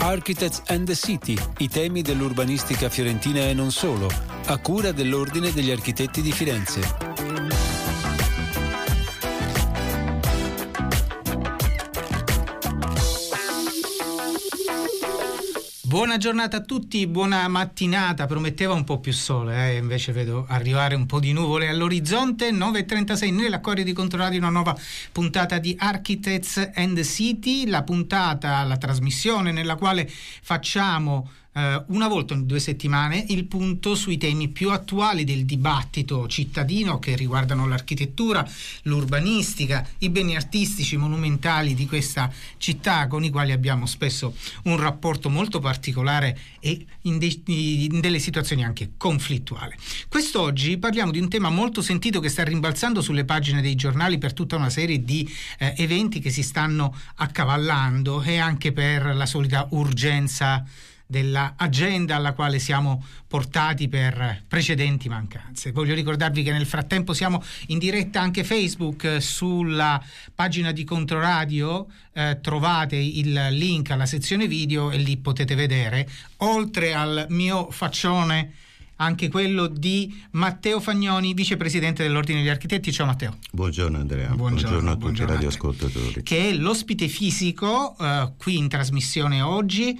Architects and the City, i temi dell'urbanistica fiorentina e non solo, a cura dell'Ordine degli Architetti di Firenze. Buona giornata a tutti, buona mattinata. Prometteva un po' più sole, invece vedo arrivare un po' di nuvole all'orizzonte. 9:36 nell'Accordio di Controradio, una nuova puntata di Architects and the City, la trasmissione nella quale facciamo una volta ogni 2 settimane il punto sui temi più attuali del dibattito cittadino che riguardano l'architettura, l'urbanistica, i beni artistici monumentali di questa città, con i quali abbiamo spesso un rapporto molto particolare e in delle situazioni anche conflittuali. Quest'oggi parliamo di un tema molto sentito che sta rimbalzando sulle pagine dei giornali per tutta una serie di eventi che si stanno accavallando e anche per la solita urgenza della agenda alla quale siamo portati per precedenti mancanze. Voglio ricordarvi che nel frattempo siamo in diretta anche Facebook, sulla pagina di Controradio trovate il link alla sezione video e lì potete vedere, oltre al mio faccione, anche quello di Matteo Fagnoni, vicepresidente dell'Ordine degli Architetti. Ciao Matteo. Buongiorno Andrea. Buongiorno a tutti i radioascoltatori. Che è l'ospite fisico qui in trasmissione oggi,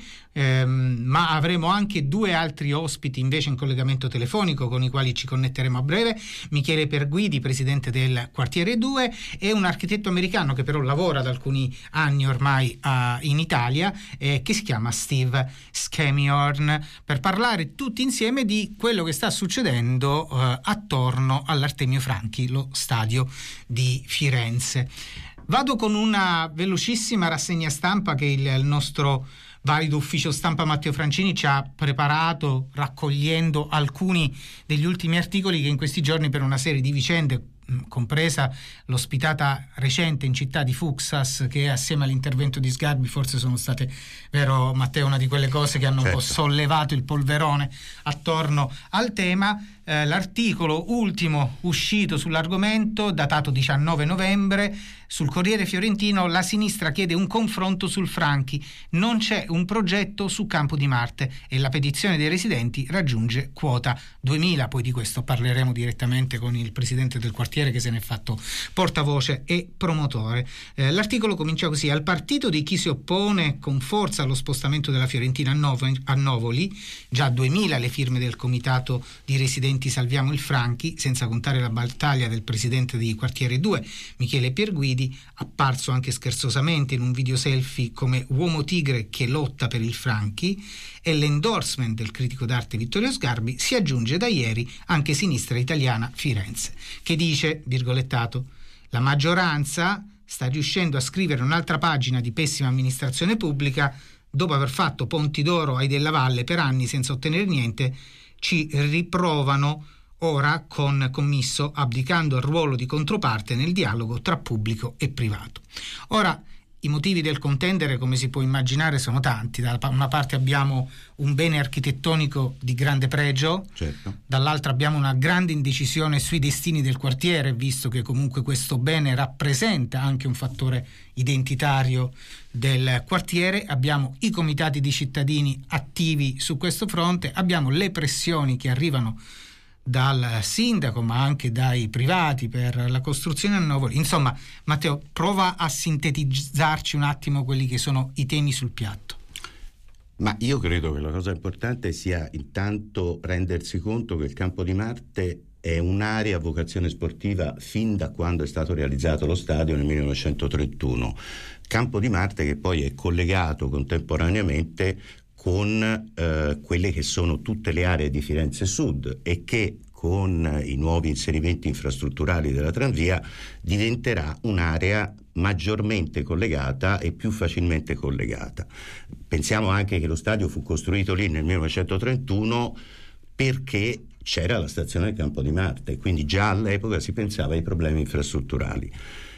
ma avremo anche 2 altri ospiti invece in collegamento telefonico con i quali ci connetteremo a breve. Michele Perguidi, presidente del Quartiere 2, e un architetto americano che però lavora da alcuni anni ormai in Italia, che si chiama Steve Scamiorn, per parlare tutti insieme di quello che sta succedendo attorno all'Artemio Franchi, lo stadio di Firenze. Vado con una velocissima rassegna stampa che il nostro valido ufficio stampa Matteo Francini ci ha preparato, raccogliendo alcuni degli ultimi articoli che in questi giorni, per una serie di vicende, compresa l'ospitata recente in città di Fuxas, che assieme all'intervento di Sgarbi forse sono state, vero Matteo, una di quelle cose che hanno un po' sollevato il polverone attorno al tema. L'articolo ultimo uscito sull'argomento, datato 19 novembre, sul Corriere Fiorentino: la sinistra chiede un confronto sul Franchi, non c'è un progetto su Campo di Marte e la petizione dei residenti raggiunge quota 2000. Poi di questo parleremo direttamente con il presidente del quartiere, che se ne è fatto portavoce e promotore. L'articolo comincia così: al partito di chi si oppone con forza allo spostamento della Fiorentina a Novoli, già 2000 le firme del comitato di residenti Salviamo il Franchi, senza contare la battaglia del presidente di Quartiere 2, Michele Perguidi, apparso anche scherzosamente in un video selfie come uomo tigre che lotta per il Franchi, e l'endorsement del critico d'arte Vittorio Sgarbi. Si aggiunge da ieri anche Sinistra Italiana Firenze, che dice, virgolettato: la maggioranza sta riuscendo a scrivere un'altra pagina di pessima amministrazione pubblica. Dopo aver fatto Ponti d'Oro ai Della Valle per anni senza ottenere niente, ci riprovano ora con Commisso, abdicando al ruolo di controparte nel dialogo tra pubblico e privato. Ora, i motivi del contendere, come si può immaginare, sono tanti. Da una parte abbiamo un bene architettonico di grande pregio, dall'altra abbiamo una grande indecisione sui destini del quartiere, visto che comunque questo bene rappresenta anche un fattore identitario del quartiere. Abbiamo i comitati di cittadini attivi su questo fronte, abbiamo le pressioni che arrivano dal sindaco ma anche dai privati per la costruzione a Novoli. Insomma, Matteo, prova a sintetizzarci un attimo quelli che sono i temi sul piatto. Ma io credo che la cosa importante sia intanto rendersi conto che il Campo di Marte è un'area a vocazione sportiva fin da quando è stato realizzato lo stadio nel 1931. Campo di Marte che poi è collegato contemporaneamente con quelle che sono tutte le aree di Firenze Sud, e che con i nuovi inserimenti infrastrutturali della tranvia diventerà un'area maggiormente collegata e più facilmente collegata. Pensiamo anche che lo stadio fu costruito lì nel 1931 perché c'era la stazione del Campo di Marte, quindi già all'epoca si pensava ai problemi infrastrutturali.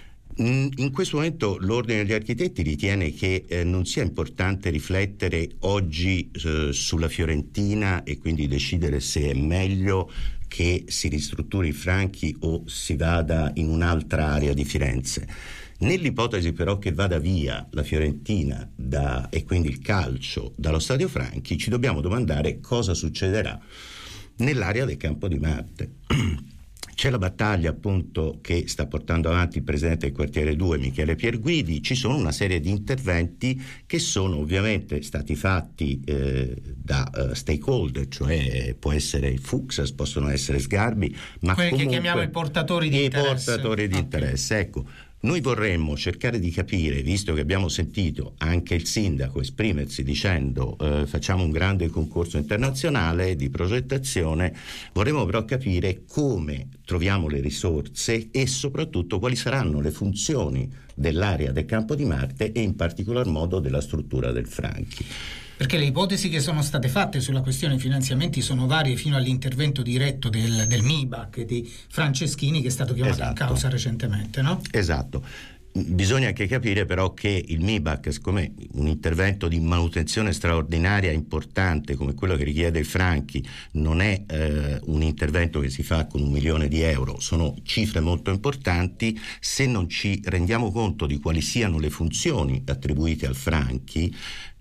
In questo momento l'Ordine degli Architetti ritiene che non sia importante riflettere oggi sulla Fiorentina e quindi decidere se è meglio che si ristrutturi i Franchi o si vada in un'altra area di Firenze. Nell'ipotesi però che vada via la Fiorentina e quindi il calcio dallo Stadio Franchi, ci dobbiamo domandare cosa succederà nell'area del Campo di Marte. C'è la battaglia appunto che sta portando avanti il presidente del quartiere 2 Michele Pierguidi, ci sono una serie di interventi che sono ovviamente stati fatti da stakeholder, cioè può essere il Fuxas, possono essere Sgarbi, ma quelli comunque che chiamiamo i portatori di interesse. Portatori di interesse, ecco. Noi vorremmo cercare di capire, visto che abbiamo sentito anche il sindaco esprimersi dicendo facciamo un grande concorso internazionale di progettazione, vorremmo però capire come troviamo le risorse e soprattutto quali saranno le funzioni dell'area del Campo di Marte e in particolar modo della struttura del Franchi. Perché le ipotesi che sono state fatte sulla questione finanziamenti sono varie fino all'intervento diretto del MIBAC di Franceschini, che è stato chiamato in causa recentemente, no? Esatto. Bisogna anche capire però che il MIBAC, siccome un intervento di manutenzione straordinaria importante come quello che richiede il Franchi non è un intervento che si fa con €1 milione, sono cifre molto importanti. Se non ci rendiamo conto di quali siano le funzioni attribuite al Franchi,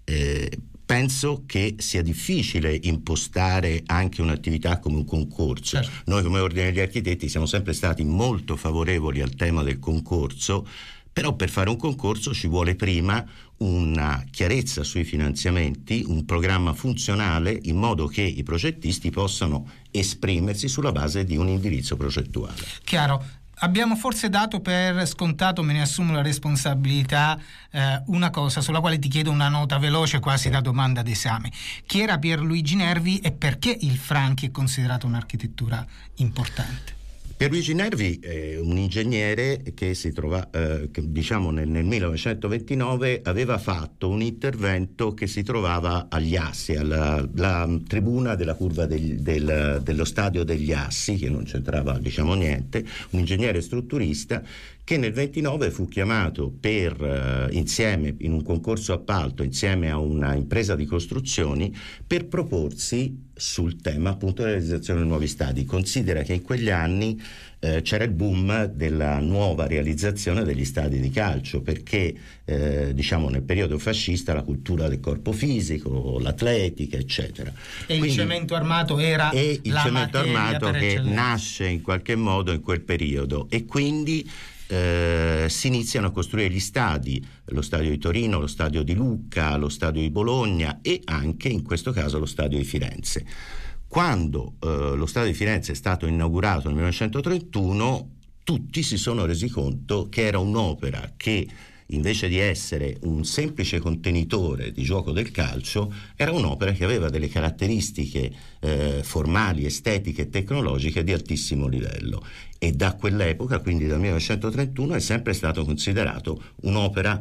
penso che sia difficile impostare anche un'attività come un concorso. Certo. Noi come Ordine degli Architetti siamo sempre stati molto favorevoli al tema del concorso, però per fare un concorso ci vuole prima una chiarezza sui finanziamenti, un programma funzionale in modo che i progettisti possano esprimersi sulla base di un indirizzo progettuale. Chiaro. Abbiamo forse dato per scontato, me ne assumo la responsabilità, una cosa sulla quale ti chiedo una nota veloce, quasi da domanda d'esame. Chi era Pierluigi Nervi e perché il Franchi è considerato un'architettura importante? Pierluigi Nervi è un ingegnere che si trova, nel 1929 aveva fatto un intervento che si trovava agli Assi, alla tribuna della curva dello stadio degli Assi, che non c'entrava niente, un ingegnere strutturista che nel 29 fu chiamato insieme in un concorso appalto insieme a una impresa di costruzioni per proporsi sul tema appunto della realizzazione di nuovi stadi. Considera che in quegli anni c'era il boom della nuova realizzazione degli stadi di calcio, perché nel periodo fascista la cultura del corpo fisico, l'atletica, eccetera. E quindi, il cemento armato era il cemento armato che eccellenza. nasce in qualche modo in quel periodo, e quindi si iniziano a costruire gli stadi, lo stadio di Torino, lo stadio di Lucca, lo stadio di Bologna e anche in questo caso lo stadio di Firenze. Quando lo stadio di Firenze è stato inaugurato nel 1931, tutti si sono resi conto che era un'opera che invece di essere un semplice contenitore di gioco del calcio, era un'opera che aveva delle caratteristiche formali, estetiche e tecnologiche di altissimo livello, e da quell'epoca, quindi dal 1931, è sempre stato considerato un'opera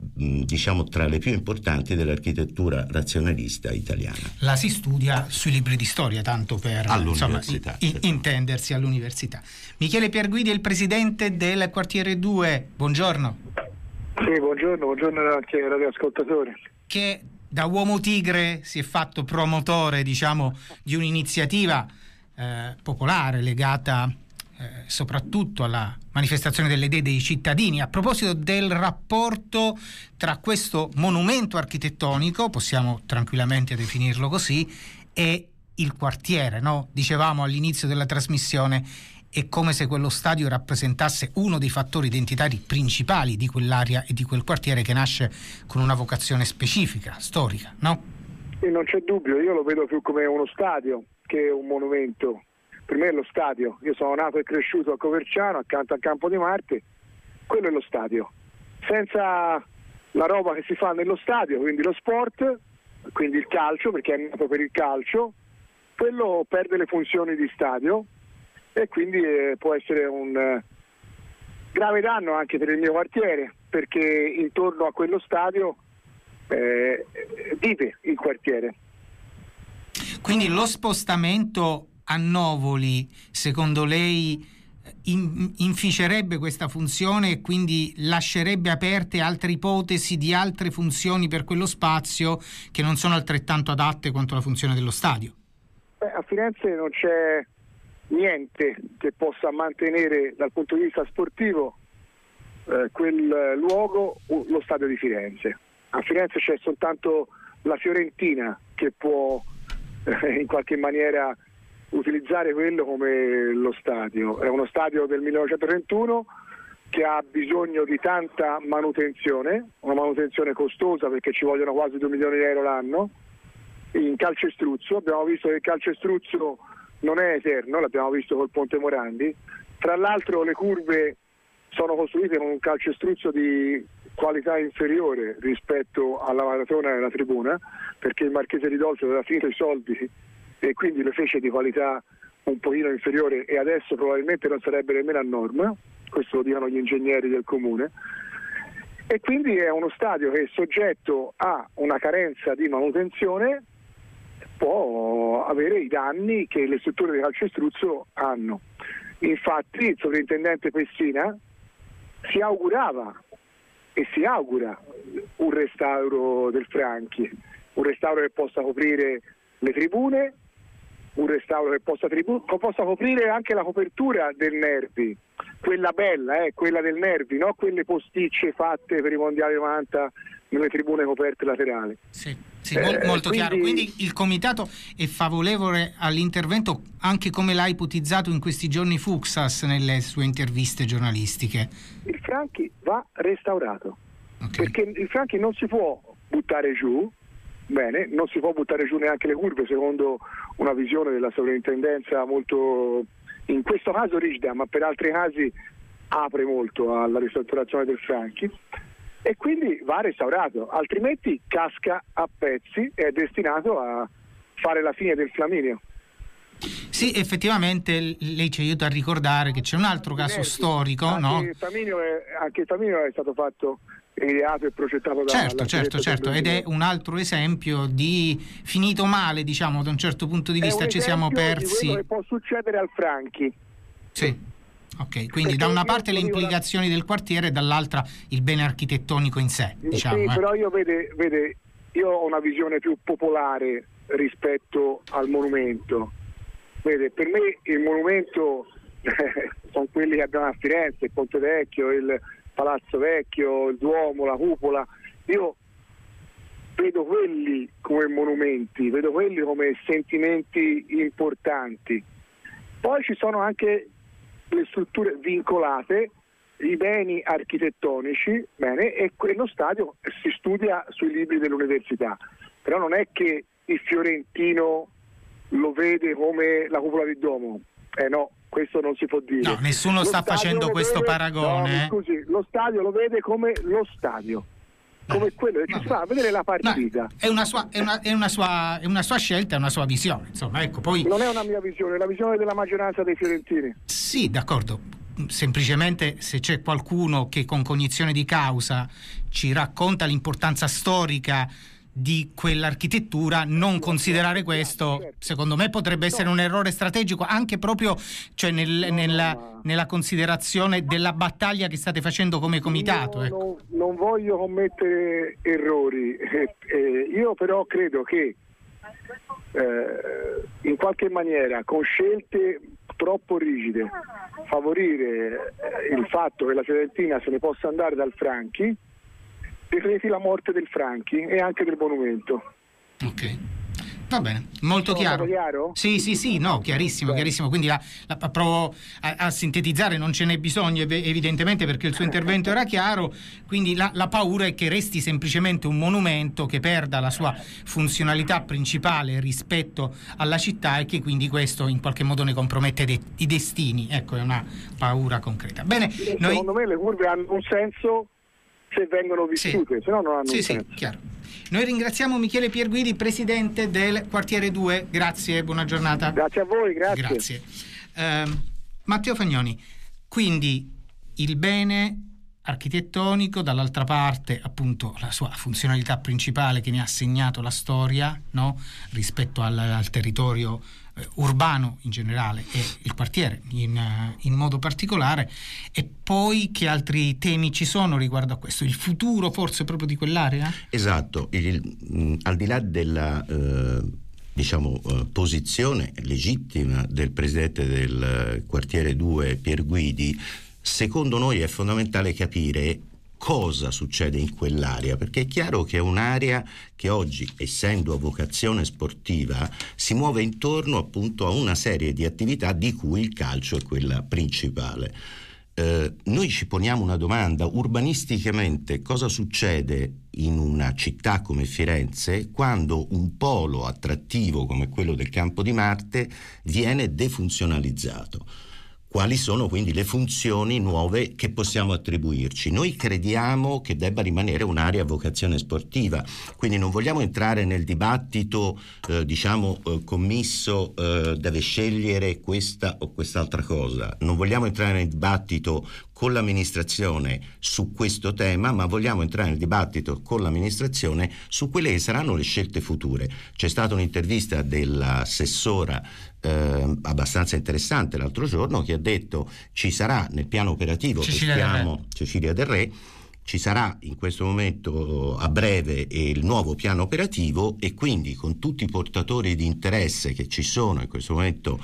tra le più importanti dell'architettura razionalista italiana. La si studia sui libri di storia, tanto per intendersi, all'università. Michele Pierguidi è il presidente del quartiere 2, buongiorno. Sì, buongiorno anche ai radioascoltatori. Che da uomo tigre si è fatto promotore, di un'iniziativa popolare legata soprattutto alla manifestazione delle idee dei cittadini. A proposito del rapporto tra questo monumento architettonico, possiamo tranquillamente definirlo così, e il quartiere, no? Dicevamo all'inizio della trasmissione, è come se quello stadio rappresentasse uno dei fattori identitari principali di quell'area e di quel quartiere, che nasce con una vocazione specifica, storica, no? E non c'è dubbio, io lo vedo più come uno stadio che un monumento. Per me è lo stadio. Io sono nato e cresciuto a Coverciano, accanto al Campo di Marte. Quello è lo stadio. Senza la roba che si fa nello stadio, quindi lo sport, quindi il calcio, perché è nato per il calcio, quello perde le funzioni di stadio, e quindi può essere un grave danno anche per il mio quartiere, perché intorno a quello stadio vive il quartiere. Quindi lo spostamento a Novoli, secondo lei, inficerebbe questa funzione e quindi lascerebbe aperte altre ipotesi di altre funzioni per quello spazio che non sono altrettanto adatte quanto la funzione dello stadio? A Firenze non c'è niente che possa mantenere dal punto di vista sportivo quel luogo lo stadio di Firenze. A Firenze c'è soltanto la Fiorentina che può in qualche maniera utilizzare quello come lo stadio. È uno stadio del 1931 che ha bisogno di tanta manutenzione, una manutenzione costosa perché ci vogliono quasi 2 milioni di euro l'anno. In calcestruzzo abbiamo visto che il calcestruzzo non è eterno, l'abbiamo visto col Ponte Morandi. Tra l'altro le curve sono costruite con un calcestruzzo di qualità inferiore rispetto alla maratona e alla tribuna, perché il Marchese di Dolce aveva finito i soldi e quindi le fece di qualità un pochino inferiore e adesso probabilmente non sarebbe nemmeno a norma, questo lo dicono gli ingegneri del comune, e quindi è uno stadio che è soggetto a una carenza di manutenzione, può avere i danni che le strutture di calcestruzzo hanno. Infatti il sovrintendente Pessina si augurava e si augura un restauro del Franchi, un restauro che possa coprire le tribune, un restauro che possa coprire anche la copertura del Nervi, quella bella, quella del Nervi, no quelle posticce fatte per i mondiali 90 nelle tribune coperte laterali. Sì, molto chiaro. Quindi il comitato è favorevole all'intervento, anche come l'ha ipotizzato in questi giorni Fuksas nelle sue interviste giornalistiche. Il Franchi va restaurato, okay, perché il Franchi non si può buttare giù. Bene, non si può buttare giù neanche le curve secondo una visione della sovrintendenza molto, in questo caso rigida, ma per altri casi apre molto alla ristrutturazione del Franchi, e quindi va restaurato, altrimenti casca a pezzi e è destinato a fare la fine del Flaminio. Sì, effettivamente lei ci aiuta a ricordare che c'è un altro caso storico, anche no? Il Flaminio è stato fatto, ideato e progettato da certo, ed è un altro esempio di finito male, diciamo, da un certo punto di vista ci siamo persi. Di quello che può succedere al Franchi. Sì. Ok, quindi da una parte le implicazioni del quartiere e dall'altra il bene architettonico in sé, diciamo. Sì, però io vede, io ho una visione più popolare rispetto al monumento. Vede, per me il monumento sono quelli che abbiamo a Firenze, il Ponte Vecchio, il Palazzo Vecchio, il Duomo, la cupola. Io vedo quelli come monumenti, vedo quelli come sentimenti importanti. Poi ci sono anche le strutture vincolate, i beni architettonici, bene, e quello stadio si studia sui libri dell'università, però non è che il fiorentino lo vede come la cupola del Duomo, no, questo non si può dire. No, nessuno sta facendo questo paragone. No, scusi, lo stadio lo vede come lo stadio, come quello che ci fa a vedere la partita. È una sua scelta, è una sua visione, insomma, ecco, poi non è una mia visione, è la visione della maggioranza dei fiorentini. Sì, d'accordo. Semplicemente se c'è qualcuno che con cognizione di causa ci racconta l'importanza storica di quell'architettura, non considerare questo, secondo me potrebbe essere un errore strategico, anche proprio cioè nella considerazione della battaglia che state facendo come comitato. Ecco. Non voglio commettere errori, io però credo che in qualche maniera con scelte troppo rigide favorire il fatto che la Fiorentina se ne possa andare dal Franchi decreti la morte del Franchi e anche del monumento. Ok, va bene, molto chiaro. Sì, no, chiarissimo. Quindi provo a sintetizzare, non ce n'è bisogno evidentemente perché il suo intervento era chiaro, quindi la paura è che resti semplicemente un monumento che perda la sua funzionalità principale rispetto alla città e che quindi questo in qualche modo ne compromette i destini. Ecco, è una paura concreta. Bene, secondo me le curve hanno un senso se vengono vissute, se no non hanno un senso. Sì, chiaro. Noi ringraziamo Michele Pierguidi, presidente del Quartiere 2. Grazie, buona giornata. Grazie a voi, grazie. Matteo Fagnoni, quindi il bene architettonico, dall'altra parte appunto la sua funzionalità principale che ne ha assegnato la storia, no? Rispetto al territorio urbano in generale e il quartiere in modo particolare. E poi che altri temi ci sono riguardo a questo? Il futuro forse proprio di quell'area? Esatto, al di là della posizione legittima del presidente del Quartiere 2 Pierguidi, secondo noi è fondamentale capire cosa succede in quell'area, perché è chiaro che è un'area che oggi, essendo a vocazione sportiva, si muove intorno appunto a una serie di attività di cui il calcio è quella principale. Noi ci poniamo una domanda: urbanisticamente cosa succede in una città come Firenze quando un polo attrattivo come quello del Campo di Marte viene defunzionalizzato? Quali sono quindi le funzioni nuove che possiamo attribuirci? Noi crediamo che debba rimanere un'area a vocazione sportiva, quindi non vogliamo entrare nel dibattito commisso deve scegliere questa o quest'altra cosa, non vogliamo entrare nel dibattito con l'amministrazione su questo tema, ma vogliamo entrare nel dibattito con l'amministrazione su quelle che saranno le scelte future. C'è stata un'intervista dell'assessora abbastanza interessante l'altro giorno, che ha detto ci sarà nel piano operativo Cecilia Del Re, ci sarà in questo momento a breve il nuovo piano operativo, e quindi con tutti i portatori di interesse che ci sono in questo momento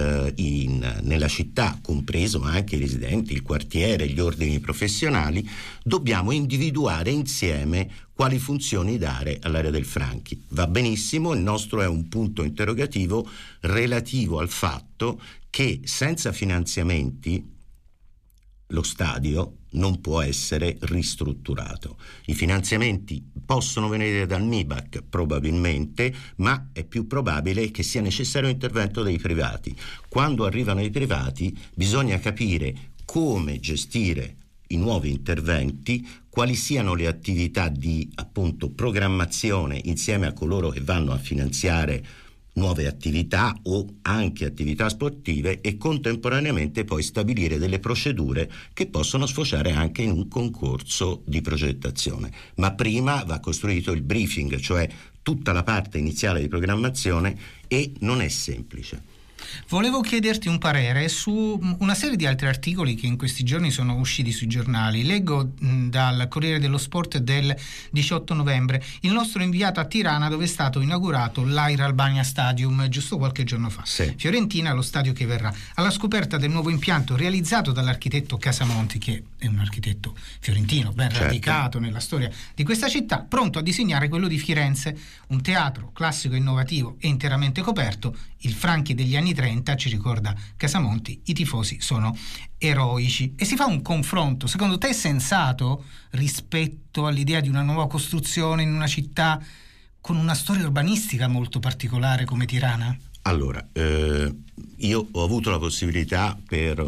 nella città, compreso anche i residenti, il quartiere, gli ordini professionali, dobbiamo individuare insieme quali funzioni dare all'area del Franchi. Va benissimo, il nostro è un punto interrogativo relativo al fatto che senza finanziamenti lo stadio non può essere ristrutturato. I finanziamenti possono venire dal MIBAC probabilmente, ma è più probabile che sia necessario l'intervento dei privati. Quando arrivano i privati bisogna capire come gestire i nuovi interventi, quali siano le attività di appunto programmazione insieme a coloro che vanno a finanziare nuove attività o anche attività sportive, e contemporaneamente poi stabilire delle procedure che possono sfociare anche in un concorso di progettazione. Ma prima va costruito il briefing, cioè tutta la parte iniziale di programmazione, e non è semplice. Volevo chiederti un parere su una serie di altri articoli che in questi giorni sono usciti sui giornali. Leggo dal Corriere dello Sport del 18 novembre il nostro inviato a Tirana, dove è stato inaugurato l'Air Albania Stadium giusto qualche giorno fa. Sì. Fiorentina, lo stadio che verrà, alla scoperta del nuovo impianto realizzato dall'architetto Casamonti, che è un architetto fiorentino ben radicato nella storia di questa città, pronto a disegnare quello di Firenze, un teatro classico, innovativo e interamente coperto. Il Franchi degli anni 30, ci ricorda Casamonti, i tifosi sono eroici. E si fa un confronto, secondo te sensato, rispetto all'idea di una nuova costruzione in una città con una storia urbanistica molto particolare come Tirana? Allora, io ho avuto la possibilità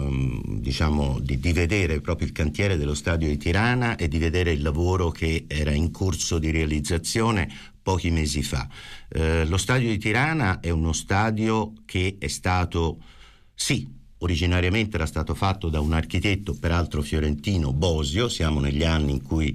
di vedere proprio il cantiere dello stadio di Tirana e di vedere il lavoro che era in corso di realizzazione pochi mesi fa. Lo stadio di Tirana è uno stadio che è stato, originariamente era stato fatto da un architetto, peraltro fiorentino, Bosio. Siamo negli anni in cui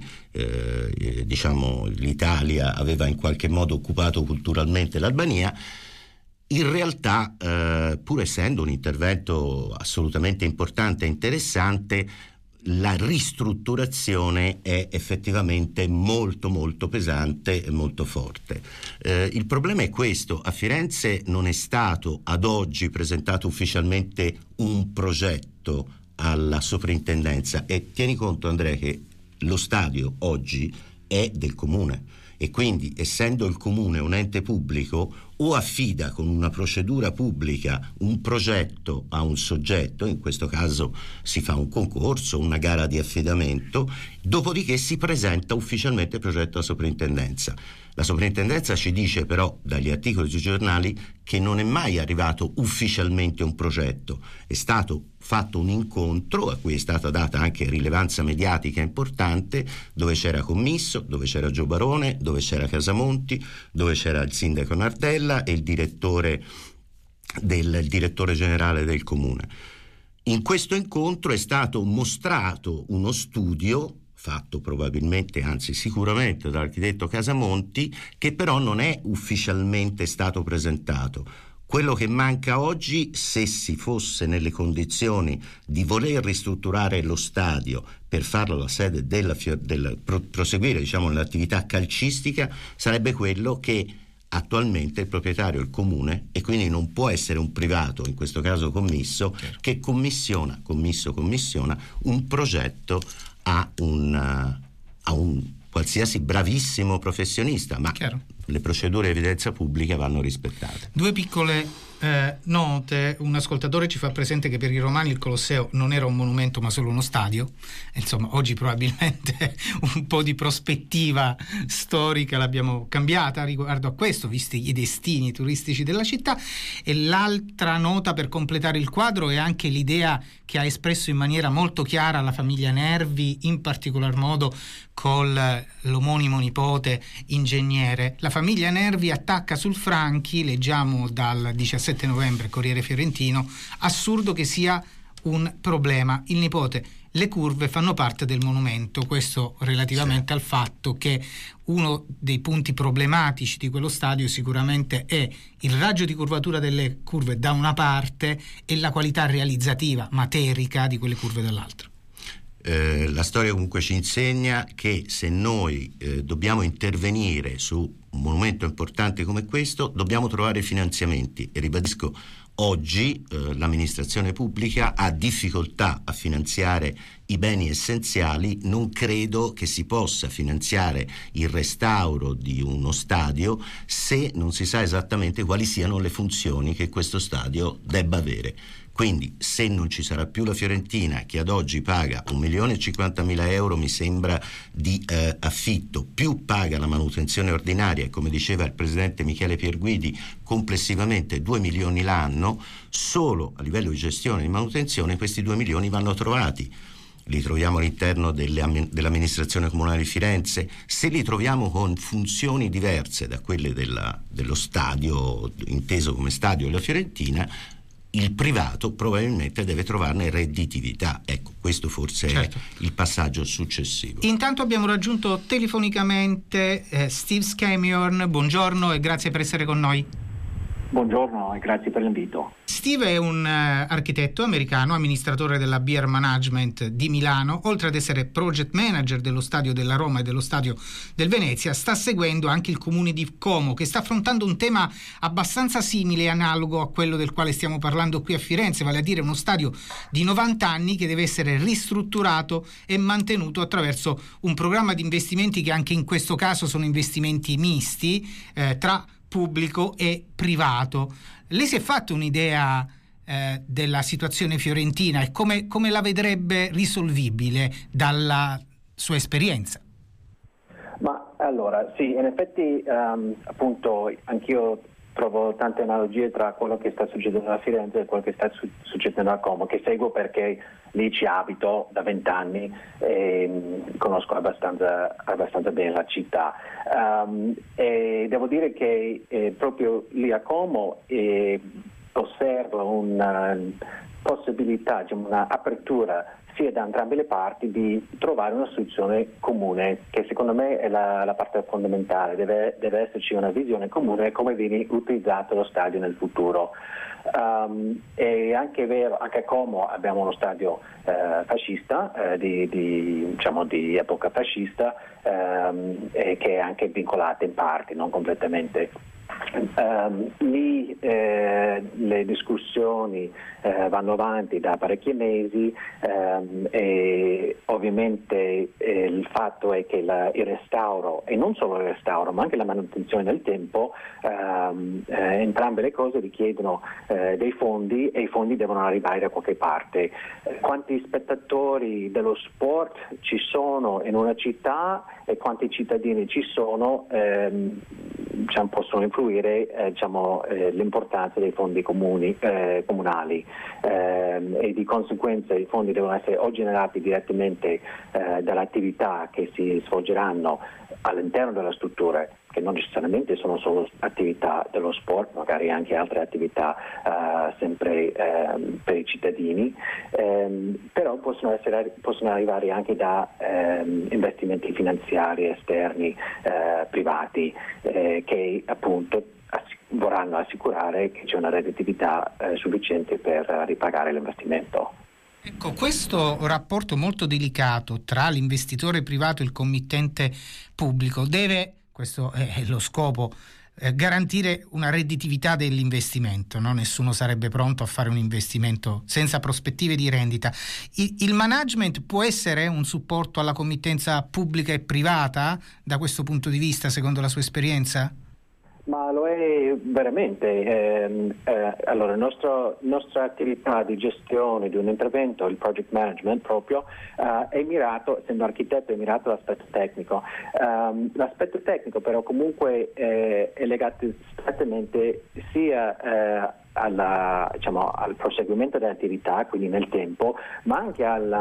l'Italia aveva in qualche modo occupato culturalmente l'Albania. In realtà, pur essendo un intervento assolutamente importante e interessante, la ristrutturazione è effettivamente molto molto pesante e molto forte. Il problema è questo: a Firenze non è stato ad oggi presentato ufficialmente un progetto alla soprintendenza, e tieni conto, Andrea, che lo stadio oggi è del comune, e quindi, essendo il comune un ente pubblico, o affida con una procedura pubblica un progetto a un soggetto, in questo caso si fa un concorso, una gara di affidamento, dopodiché si presenta ufficialmente il progetto alla soprintendenza. La soprintendenza ci dice però, dagli articoli sui giornali, che non è mai arrivato ufficialmente un progetto. È stato fatto un incontro a cui è stata data anche rilevanza mediatica importante, dove c'era Commisso, dove c'era Gio Barone, dove c'era Casamonti, dove c'era il sindaco Nardella e il direttore generale del comune. In questo incontro è stato mostrato uno studio fatto probabilmente, anzi sicuramente, dall'architetto Casamonti, che però non è ufficialmente stato presentato. Quello che manca oggi, se si fosse nelle condizioni di voler ristrutturare lo stadio per farlo la sede proseguire l'attività calcistica, sarebbe quello che attualmente il proprietario è il comune e quindi non può essere un privato, in questo caso commisso, che commissiona un progetto a un qualsiasi bravissimo professionista, ma le procedure di evidenza pubblica vanno rispettate. Due piccole note. Un ascoltatore ci fa presente che per i romani il Colosseo non era un monumento ma solo uno stadio. Insomma, oggi probabilmente un po' di prospettiva storica l'abbiamo cambiata riguardo a questo, visti i destini turistici della città. E l'altra nota per completare il quadro è anche l'idea che ha espresso in maniera molto chiara la famiglia Nervi, in particolar modo con l'omonimo nipote ingegnere. La famiglia Nervi attacca sul Franchi, leggiamo dal 17 novembre Corriere Fiorentino, assurdo che sia un problema. Il nipote, le curve fanno parte del monumento, questo relativamente al fatto che uno dei punti problematici di quello stadio sicuramente è il raggio di curvatura delle curve da una parte e la qualità realizzativa, materica di quelle curve dall'altra. La storia comunque ci insegna che se noi dobbiamo intervenire su un monumento importante come questo, dobbiamo trovare finanziamenti, e ribadisco, oggi l'amministrazione pubblica ha difficoltà a finanziare i beni essenziali. Non credo che si possa finanziare il restauro di uno stadio se non si sa esattamente quali siano le funzioni che questo stadio debba avere. Quindi se non ci sarà più la Fiorentina, che ad oggi paga 1.050.000 euro, mi sembra, di affitto, più paga la manutenzione ordinaria, e come diceva il presidente Michele Pierguidi, complessivamente 2 milioni l'anno, solo a livello di gestione e di manutenzione questi 2 milioni vanno trovati. Li troviamo all'interno dell'amministrazione comunale di Firenze. Se li troviamo con funzioni diverse da quelle dello stadio, inteso come stadio della Fiorentina, il privato probabilmente deve trovarne redditività. Ecco, questo forse è il passaggio successivo. Intanto abbiamo raggiunto telefonicamente Steve Scamion. Buongiorno e grazie per essere con noi. Buongiorno e grazie per l'invito. Steve è un architetto americano, amministratore della Beer Management di Milano. Oltre ad essere project manager dello stadio della Roma e dello stadio del Venezia, sta seguendo anche il comune di Como, che sta affrontando un tema abbastanza simile e analogo a quello del quale stiamo parlando qui a Firenze, vale a dire uno stadio di 90 anni che deve essere ristrutturato e mantenuto attraverso un programma di investimenti che anche in questo caso sono investimenti misti tra pubblico e privato. Lei si è fatto un'idea della situazione fiorentina e come la vedrebbe risolvibile dalla sua esperienza? Ma allora, sì, in effetti appunto anch'io trovo tante analogie tra quello che sta succedendo a Firenze e quello che sta succedendo a Como, che seguo perché lì ci abito da 20 anni e conosco abbastanza bene la città. E devo dire che proprio lì a Como osservo una possibilità, diciamo, una apertura sia da entrambe le parti di trovare una soluzione comune, che secondo me è la parte fondamentale. Deve esserci una visione comune come viene utilizzato lo stadio nel futuro. È anche vero, anche a Como abbiamo uno stadio fascista, di epoca fascista, che è anche vincolato in parte, non completamente. Lì le discussioni vanno avanti da parecchi mesi e ovviamente il fatto è che il restauro, e non solo il restauro ma anche la manutenzione nel tempo, entrambe le cose richiedono dei fondi, e i fondi devono arrivare da qualche parte. Quanti spettatori dello sport ci sono in una città e quanti cittadini ci sono possono influire l'importanza dei fondi comunali, e di conseguenza i fondi devono essere o generati direttamente dalle attività che si svolgeranno all'interno della struttura, che non necessariamente sono solo attività dello sport, magari anche altre attività sempre per i cittadini, però possono arrivare anche da investimenti finanziari esterni privati che appunto vorranno assicurare che c'è una redditività sufficiente per ripagare l'investimento. Ecco, questo rapporto molto delicato tra l'investitore privato e il committente pubblico questo è lo scopo garantire una redditività dell'investimento, no? Nessuno sarebbe pronto a fare un investimento senza prospettive di rendita. Il management può essere un supporto alla committenza pubblica e privata da questo punto di vista, secondo la sua esperienza? Ma lo è veramente. Allora, nostra attività di gestione di un intervento, il project management proprio, è mirato, essendo architetto, è mirato all'aspetto tecnico. L'aspetto tecnico però comunque è legato strettamente sia al proseguimento dell'attività, quindi nel tempo, ma anche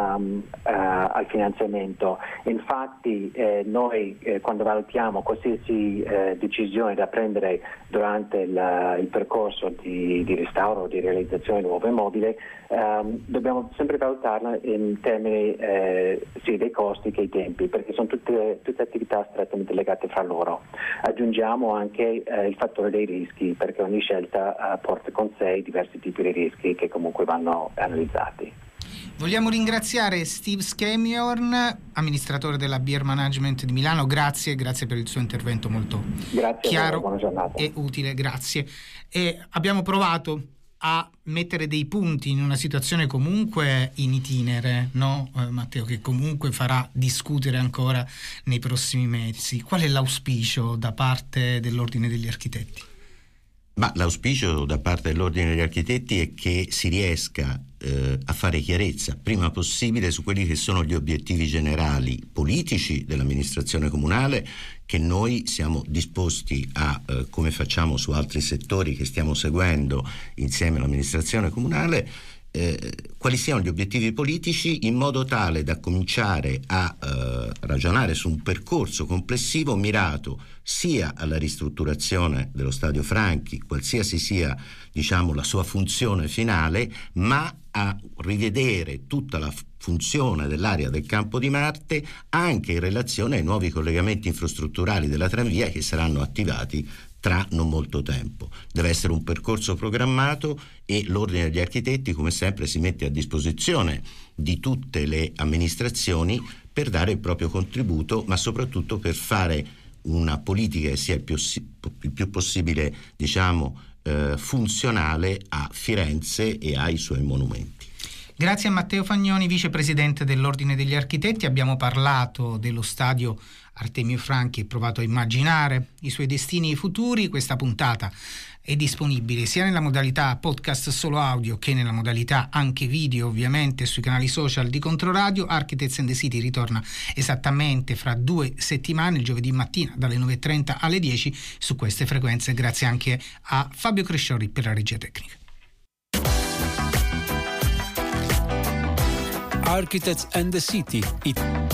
al finanziamento. Infatti noi quando valutiamo qualsiasi decisione da prendere durante il percorso di restauro o di realizzazione di nuovo immobile, dobbiamo sempre valutarla in termini sia dei costi che i tempi, perché sono tutte attività strettamente legate fra loro. Aggiungiamo anche il fattore dei rischi, perché ogni scelta porta con sé diversi tipi di rischi che comunque vanno analizzati. Vogliamo ringraziare Steve Scamiorn, amministratore della Beer Management di Milano. Grazie per il suo intervento molto chiaro e utile. Grazie. E abbiamo provato a mettere dei punti in una situazione comunque in itinere, no Matteo, che comunque farà discutere ancora nei prossimi mesi. Qual è l'auspicio da parte dell'Ordine degli Architetti? Ma l'auspicio da parte dell'Ordine degli Architetti è che si riesca a fare chiarezza prima possibile su quelli che sono gli obiettivi generali politici dell'amministrazione comunale, che noi siamo disposti a, come facciamo su altri settori che stiamo seguendo insieme all'amministrazione comunale, quali siano gli obiettivi politici, in modo tale da cominciare a ragionare su un percorso complessivo mirato sia alla ristrutturazione dello Stadio Franchi, qualsiasi sia la sua funzione finale, ma a rivedere tutta la funzione dell'area del Campo di Marte anche in relazione ai nuovi collegamenti infrastrutturali della tranvia che saranno attivati tra non molto tempo. Deve essere un percorso programmato e l'Ordine degli Architetti, come sempre, si mette a disposizione di tutte le amministrazioni per dare il proprio contributo, ma soprattutto per fare una politica che sia il più possibile, funzionale a Firenze e ai suoi monumenti. Grazie a Matteo Fagnoni, vicepresidente dell'Ordine degli Architetti. Abbiamo parlato dello stadio Artemio Franchi e provato a immaginare i suoi destini futuri. Questa puntata è disponibile sia nella modalità podcast solo audio che nella modalità anche video, ovviamente sui canali social di Controradio. Architects and the City ritorna esattamente fra 2 settimane, il giovedì mattina dalle 9:30 alle 10 su queste frequenze. Grazie anche a Fabio Cresciori per la regia tecnica. Architects and the City.